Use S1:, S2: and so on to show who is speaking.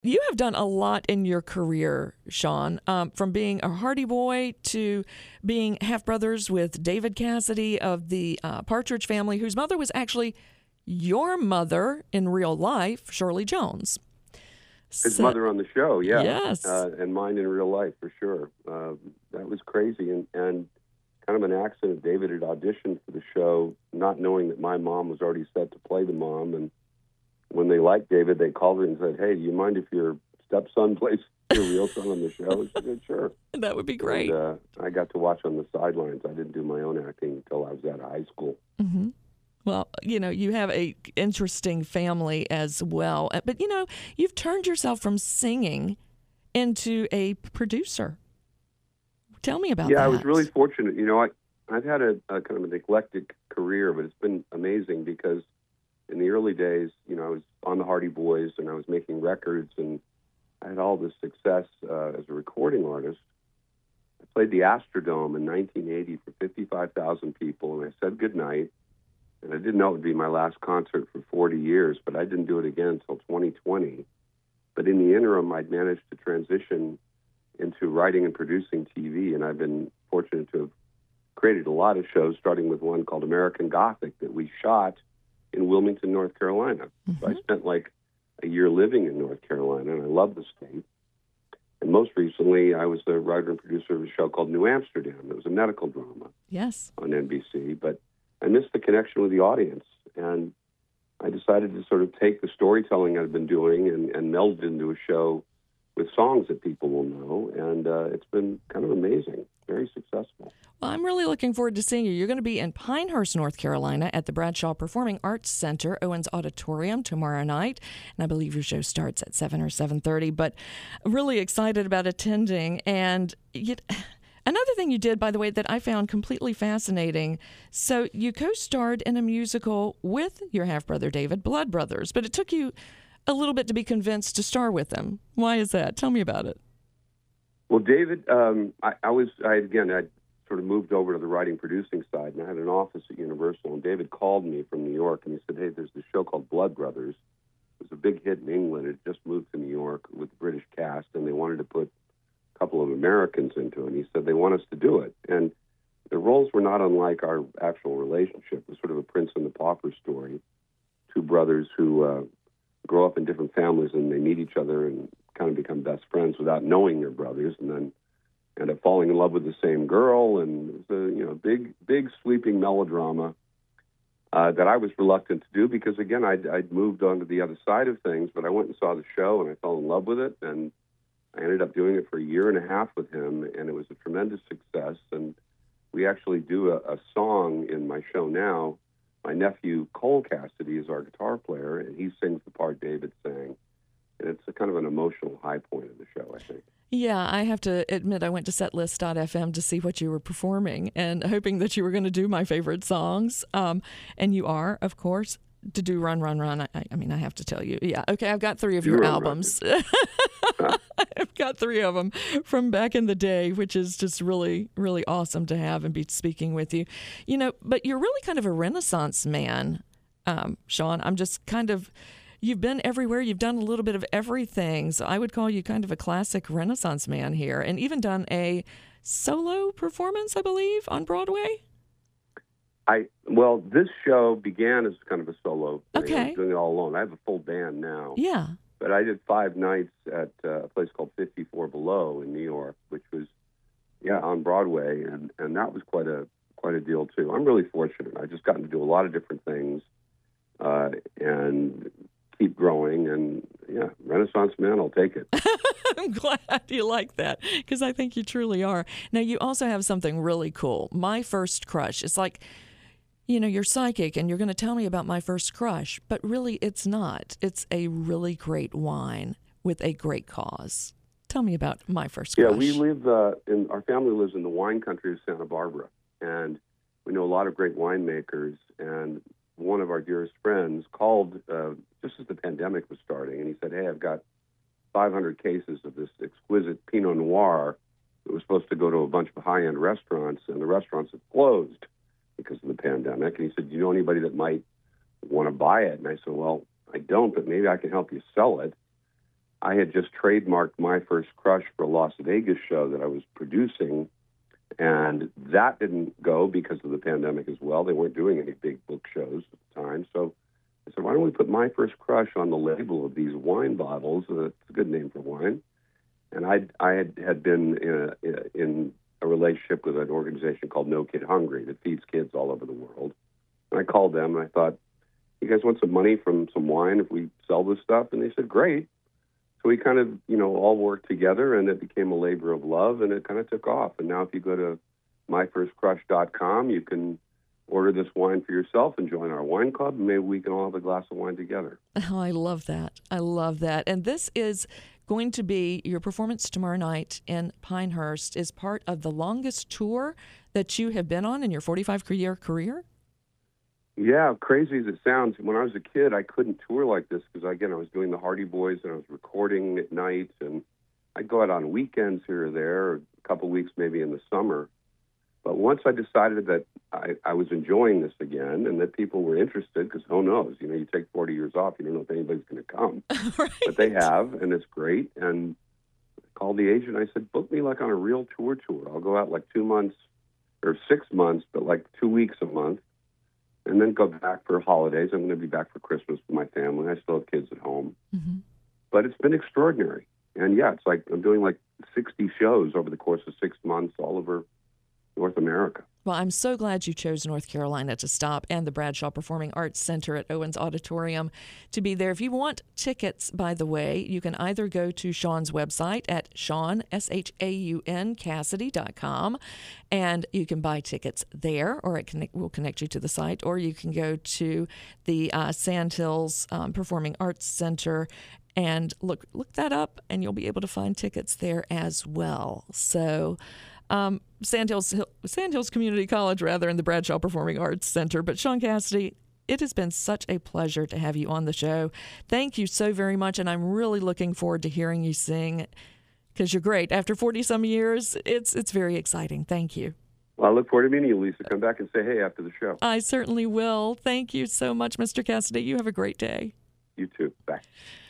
S1: you have done a lot in your career, Sean, from being a Hardy Boy to being half brothers with David Cassidy of the Partridge Family, whose mother was actually your mother in real life, Shirley Jones.
S2: His mother on the show, yeah.
S1: Yes.
S2: And mine in real life, for sure. That was crazy. And kind of an accident. David had auditioned for the show, not knowing that my mom was already set to play the mom. And when they liked David, they called her and said, "Hey, do you mind if your stepson plays your real son on the show?" And she said, "Sure."
S1: That would be great.
S2: And I got to watch on the sidelines. I didn't do my own acting until I was out of high school.
S1: Mm-hmm. Well, you have a interesting family as well. But, you've turned yourself from singing into a producer. Tell me about that.
S2: Yeah, I was really fortunate. I've had a kind of an eclectic career, but it's been amazing because in the early days, I was on the Hardy Boys and I was making records and I had all this success as a recording artist. I played the Astrodome in 1980 for 55,000 people and I said goodnight. And I didn't know it would be my last concert for 40 years, but I didn't do it again until 2020. But in the interim, I'd managed to transition into writing and producing TV, and I've been fortunate to have created a lot of shows, starting with one called American Gothic that we shot in Wilmington, North Carolina.
S1: Mm-hmm.
S2: So I spent like a year living in North Carolina, and I love the state. And most recently, I was the writer and producer of a show called New Amsterdam. It was a medical drama on NBC, but I missed the connection with the audience, and I decided to sort of take the storytelling I've been doing and meld it into a show with songs that people will know, and it's been kind of amazing, very successful.
S1: Well, I'm really looking forward to seeing you. You're going to be in Pinehurst, North Carolina at the Bradshaw Performing Arts Center, Owens Auditorium, tomorrow night, and I believe your show starts at 7 or 7:30, but I'm really excited about attending, and another thing you did, by the way, that I found completely fascinating, so you co-starred in a musical with your half-brother David, Blood Brothers, but it took you a little bit to be convinced to star with them. Why is that? Tell me about it.
S2: Well, David, I sort of moved over to the writing producing side, and I had an office at Universal, and David called me from New York, and he said, "Hey, there's this show called Blood Brothers. It was a big hit in England. It just moved to New York with a British cast, and they wanted to put couple of Americans into it. And he said they want us to do it. And the roles were not unlike our actual relationship. It was sort of a Prince and the Pauper story. Two brothers who grow up in different families and they meet each other and kind of become best friends without knowing they're brothers, and then end up falling in love with the same girl. And it was a big sweeping melodrama that I was reluctant to do because, again, I'd moved on to the other side of things, but I went and saw the show and I fell in love with it, and I ended up doing it for a year and a half with him, and it was a tremendous success. And we actually do a song in my show now. My nephew, Cole Cassidy, is our guitar player, and he sings the part David sang. And it's a kind of an emotional high point of the show, I think.
S1: Yeah, I have to admit I went to setlist.fm to see what you were performing and hoping that you were going to do my favorite songs. And you are, of course, to do Run, Run, Run. I mean, I have to tell you. Yeah, okay, I've got 3 of your albums. I've got 3 of them from back in the day, which is just really, really awesome to have and be speaking with you. But you're really kind of a Renaissance man, Sean. I'm just kind of, you've been everywhere. You've done a little bit of everything. So I would call you kind of a classic Renaissance man here, and even done a solo performance, I believe, on Broadway.
S2: Well, this show began as kind of a solo thing.
S1: Okay.
S2: I was doing it all alone. I have a full band now.
S1: Yeah.
S2: But I did 5 nights at a place called 54 Below in New York, which was, on Broadway, and that was quite a deal too. I'm really fortunate. I've just gotten to do a lot of different things, and keep growing. And Renaissance man, I'll take it.
S1: I'm glad you like that, because I think you truly are. Now, you also have something really cool. My First Crush. It's like, you're psychic and you're going to tell me about my first crush, but really it's not. It's a really great wine with a great cause. Tell me about My First Crush.
S2: Yeah, we live our family lives in the wine country of Santa Barbara, and we know a lot of great winemakers. And one of our dearest friends called just as the pandemic was starting, and he said, "Hey, I've got 500 cases of this exquisite Pinot Noir that was supposed to go to a bunch of high-end restaurants, and the restaurants have closed because of the pandemic." And he said, "Do you know anybody that might want to buy it?" And I said, "Well, I don't, but maybe I can help you sell it." I had just trademarked My First Crush for a Las Vegas show that I was producing, and that didn't go because of the pandemic as well. They weren't doing any big book shows at the time. So I said, why don't we put My First Crush on the label of these wine bottles? It's a good name for wine. And I had been in a relationship with an organization called No Kid Hungry that feeds kids all over the world. And I called them and I thought, you guys want some money from some wine if we sell this stuff? And they said, great. So we kind of, all worked together, and it became a labor of love, and it kind of took off. And now if you go to myfirstcrush.com, you can order this wine for yourself and join our wine club, and maybe we can all have a glass of wine together.
S1: Oh, I love that. I love that. And this is going to be your performance tomorrow night in Pinehurst is part of the longest tour that you have been on in your 45-year career?
S2: Yeah, crazy as it sounds. When I was a kid, I couldn't tour like this because, again, I was doing the Hardy Boys and I was recording at night, and I'd go out on weekends here or there, or a couple of weeks maybe in the summer. But once I decided that I was enjoying this again and that people were interested, because who knows, you take 40 years off, you don't know if anybody's going to come.
S1: Right.
S2: But they have, and it's great. And I called the agent. I said, book me like on a real tour. I'll go out like 2 months or 6 months, but like 2 weeks a month, and then go back for holidays. I'm going to be back for Christmas with my family. I still have kids at home. Mm-hmm. But it's been extraordinary. And yeah, it's like I'm doing like 60 shows over the course of 6 months all over North America.
S1: Well, I'm so glad you chose North Carolina to stop and the Bradshaw Performing Arts Center at Owens Auditorium to be there. If you want tickets, by the way, you can either go to Sean's website at Sean, SHAUN, Cassidy.com, and you can buy tickets there, or it will connect you to the site, or you can go to the Sandhills Performing Arts Center and look that up, and you'll be able to find tickets there as well. So Sandhills Community College, and the Bradshaw Performing Arts Center. But Sean Cassidy, it has been such a pleasure to have you on the show. Thank you so very much, and I'm really looking forward to hearing you sing because you're great. After 40-some years, it's very exciting. Thank you.
S2: Well, I look forward to meeting you, Lisa. Come back and say hey after the show.
S1: I certainly will. Thank you so much, Mr. Cassidy. You have a great day.
S2: You too. Bye.